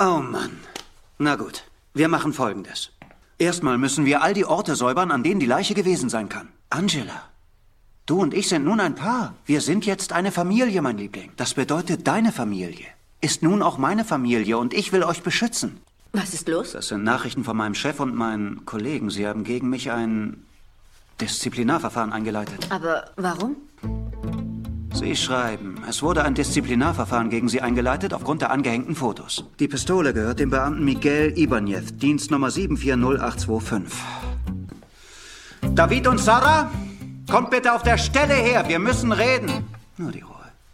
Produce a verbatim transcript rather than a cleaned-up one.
Oh Mann. Na gut, wir machen Folgendes. Erstmal müssen wir all die Orte säubern, an denen die Leiche gewesen sein kann. Angela, du und ich sind nun ein Paar. Wir sind jetzt eine Familie, mein Liebling. Das bedeutet, deine Familie ist nun auch meine Familie und ich will euch beschützen. Was ist los? Das sind Nachrichten von meinem Chef und meinen Kollegen. Sie haben gegen mich ein Disziplinarverfahren eingeleitet. Aber warum? Sie schreiben, es wurde ein Disziplinarverfahren gegen Sie eingeleitet aufgrund der angehängten Fotos. Die Pistole gehört dem Beamten Miguel Ibanez, Dienstnummer sieben vier null acht zwei fünf. David und Sarah, kommt bitte auf der Stelle her, wir müssen reden. Nur die Ruhe.